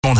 Monde.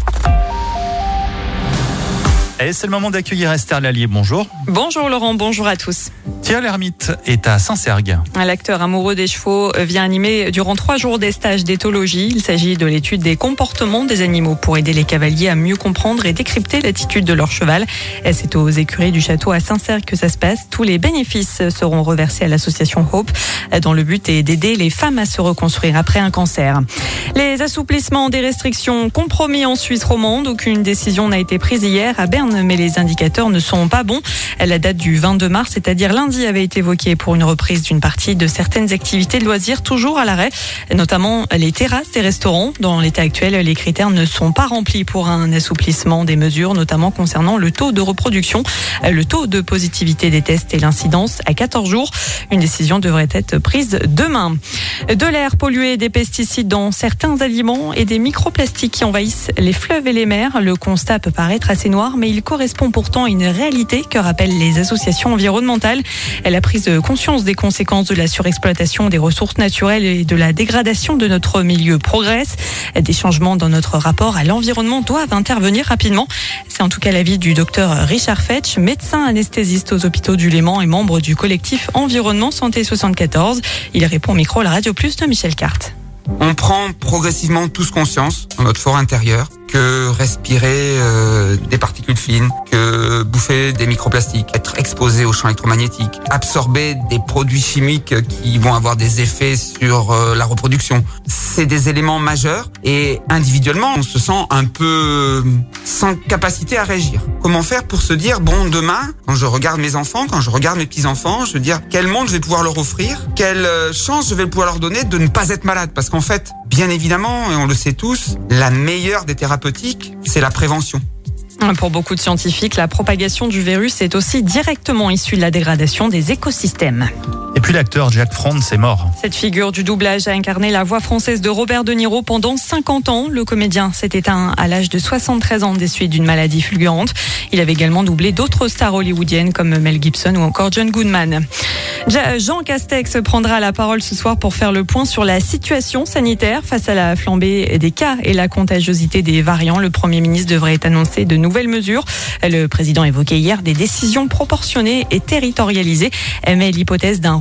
Et c'est le moment d'accueillir Esther Lallier. Bonjour. Bonjour Laurent, bonjour à tous. Thierry Lhermitte est à Saint-Sergue. L'acteur amoureux des chevaux vient animer durant 3 jours des stages d'éthologie. Il s'agit de l'étude des comportements des animaux pour aider les cavaliers à mieux comprendre et décrypter l'attitude de leur cheval. Et c'est aux écuries du château à Saint-Sergue que ça se passe. Tous les bénéfices seront reversés à l'association Hope, dont le but est d'aider les femmes à se reconstruire après un cancer. Les assouplissements des restrictions compromis en Suisse romande. Aucune décision n'a été prise hier à Berne, mais les indicateurs ne sont pas bons. La date du 22 mars, c'est-à-dire lundi, avait été évoquée pour une reprise d'une partie de certaines activités de loisirs toujours à l'arrêt, notamment les terrasses des restaurants. Dans l'état actuel, les critères ne sont pas remplis pour un assouplissement des mesures, notamment concernant le taux de reproduction, le taux de positivité des tests et l'incidence à 14 jours. Une décision devrait être prise demain. De l'air pollué, des pesticides dans certains aliments et des microplastiques qui envahissent les fleuves et les mers. Le constat peut paraître assez noir, mais il correspond pourtant à une réalité que rappellent les associations environnementales. La prise de conscience des conséquences de la surexploitation des ressources naturelles et de la dégradation de notre milieu progresse. Des changements dans notre rapport à l'environnement doivent intervenir rapidement. C'est en tout cas l'avis du docteur Richard Fetch, médecin anesthésiste aux hôpitaux du Léman et membre du collectif Environnement Santé 74. Il répond au micro à la Radio Plus de Michel Carte. On prend progressivement tous conscience dans notre fort intérieur que respirer des particules fines, que bouffer des microplastiques, être exposé aux champs électromagnétiques, absorber des produits chimiques qui vont avoir des effets sur la reproduction, c'est des éléments majeurs et individuellement on se sent un peu sans capacité à réagir. Comment faire pour se dire bon, demain quand je regarde mes enfants, quand je regarde mes petits-enfants, je veux dire quel monde je vais pouvoir leur offrir, quelle chance je vais pouvoir leur donner de ne pas être malade, parce qu'en fait bien évidemment, et on le sait tous, la meilleure des thérapeutiques, c'est la prévention. Pour beaucoup de scientifiques, la propagation du virus est aussi directement issue de la dégradation des écosystèmes. Et puis l'acteur Jack Frontz est mort. Cette figure du doublage a incarné la voix française de Robert De Niro pendant 50 ans. Le comédien s'est éteint à l'âge de 73 ans des suites d'une maladie fulgurante. Il avait également doublé d'autres stars hollywoodiennes comme Mel Gibson ou encore John Goodman. Jean Castex prendra la parole ce soir pour faire le point sur la situation sanitaire face à la flambée des cas et la contagiosité des variants. Le Premier ministre devrait annoncer de nouvelles mesures. Le président évoquait hier des décisions proportionnées et territorialisées, mais l'hypothèse d'un